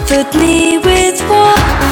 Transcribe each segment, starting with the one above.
Comfort me with what?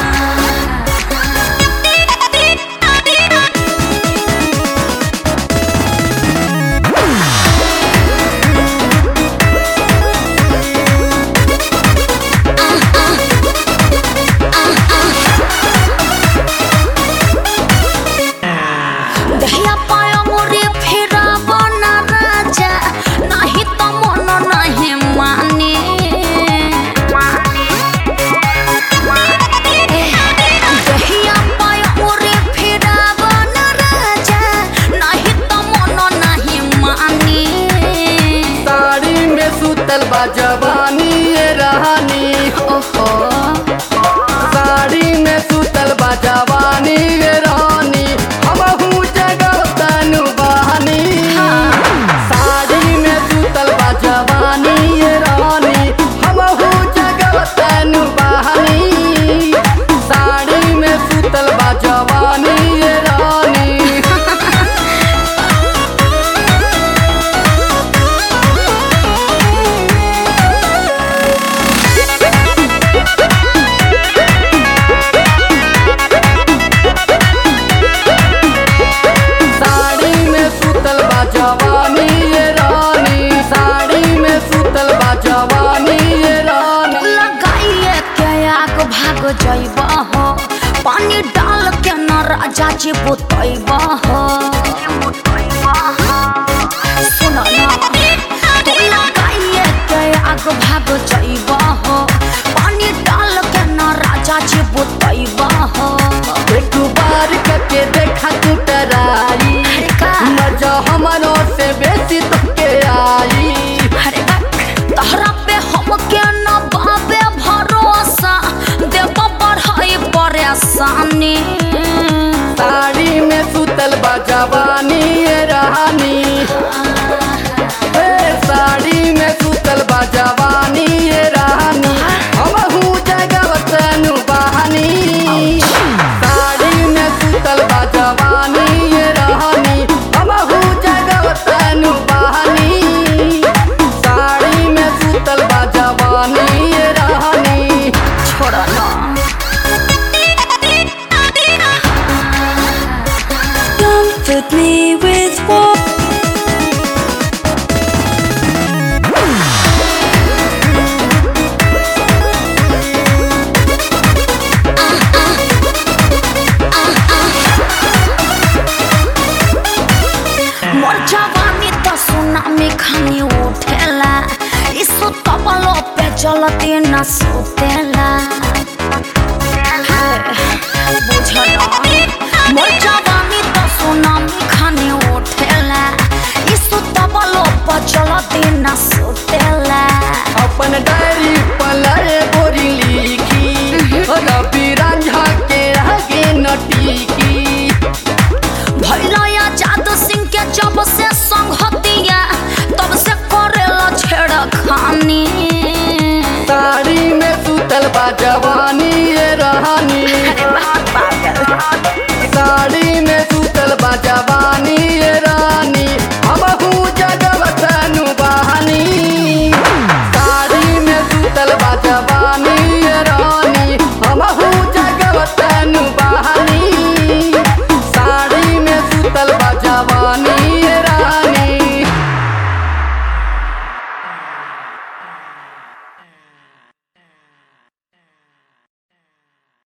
बा जवानी ये रानी ओहो साड़ी में सुतल बा जवानी ये रानी हमहू जगह तनु बहानी साड़ी में सुतल बा जवानी ये रानी हमहू जगह तनु बहानी साड़ी में सुतल बा जवानी ये रानी जवानी ये रानी साड़ी में सुतल बा जवानी ये रानी लगाइए के आग भाग जाइबा हो पानी डाल के न राजा जी बुतैबा हो सुनो ना तो लगाइए के आग भाग जाइबा हो पानी डाल के न राजा जी बुतैबा हो एक बार करके देखा तू टराई मजा हमारो से बेसी तुके आई अरे तहरा पे हमके न बाबे भरोसा देव बढ़ाई परेशानी साड़ी में सुतल बा जवानी ये रानी साड़ी में सुतल बा जवानी ये रानी हमहू जगह तनु बहानी साड़ी में सुतल बा जवानी ये रानी हमहू जगह तनु बहानी साड़ी में सुतल बा जवानी ये रानी छोड़ा ना Comfort me with what? मोर जवानी तो सुनामी खानी उठेला इसो तबलो पे चलती न सुतेला बुझला मोर जवानी तो सुनामी खानी उठेला इसो तबलो पे चलती न सुतेला अपन डायरी पलरे बोरी लिखी रवि रंझा के आगे नटीकी भैला जादू सिंह के जब से संगतिया तब से करेला छेड़खानी साड़ी में सुतल बा जवानी ये रानी साड़ी